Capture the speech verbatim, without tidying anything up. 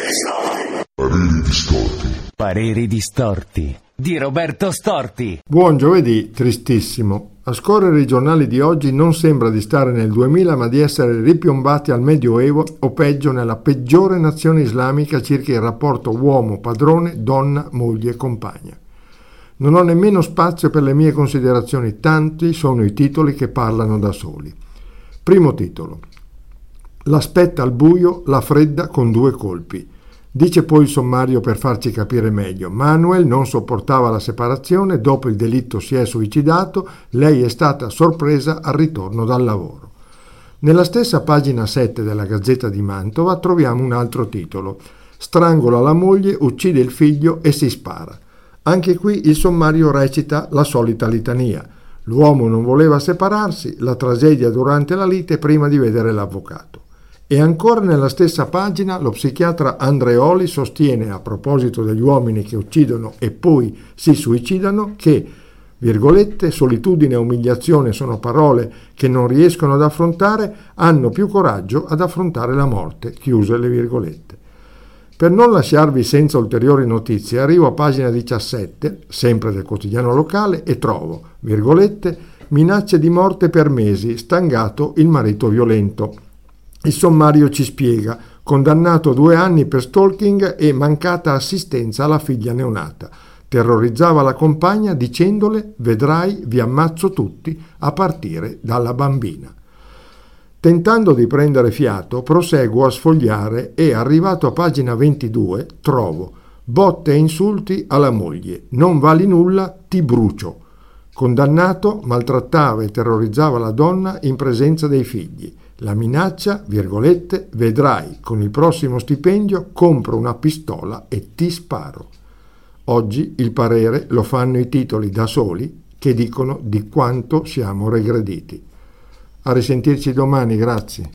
Pareri distorti. Pareri distorti di Roberto Storti. Buon giovedì, tristissimo. A scorrere i giornali di oggi non sembra di stare nel duemila, ma di essere ripiombati al Medioevo o peggio nella peggiore nazione islamica circa il rapporto uomo-padrone, donna-moglie-compagna. Non ho nemmeno spazio per le mie considerazioni, tanti sono i titoli che parlano da soli. Primo titolo. L'aspetta al buio, la fredda con due colpi. Dice poi il sommario per farci capire meglio. Manuel non sopportava la separazione, dopo il delitto si è suicidato, lei è stata sorpresa al ritorno dal lavoro. Nella stessa pagina sette della Gazzetta di Mantova troviamo un altro titolo. Strangola la moglie, uccide il figlio e si spara. Anche qui il sommario recita la solita litania. L'uomo non voleva separarsi, la tragedia durante la lite prima di vedere l'avvocato. E ancora nella stessa pagina lo psichiatra Andreoli sostiene, a proposito degli uomini che uccidono e poi si suicidano, che, virgolette, solitudine e umiliazione sono parole che non riescono ad affrontare, hanno più coraggio ad affrontare la morte, chiuse le virgolette. Per non lasciarvi senza ulteriori notizie, arrivo a pagina diciassette, sempre del quotidiano locale, e trovo, virgolette, minacce di morte per mesi, stangato il marito violento. Il sommario ci spiega, condannato a due anni per stalking e mancata assistenza alla figlia neonata. Terrorizzava la compagna dicendole, vedrai, vi ammazzo tutti, a partire dalla bambina. Tentando di prendere fiato, proseguo a sfogliare e, arrivato a pagina ventidue, trovo botte e insulti alla moglie, non vali nulla, ti brucio. Condannato, maltrattava e terrorizzava la donna in presenza dei figli. La minaccia, virgolette, vedrai, con il prossimo stipendio compro una pistola e ti sparo. Oggi il parere lo fanno i titoli da soli che dicono di quanto siamo regrediti. A risentirci domani, grazie.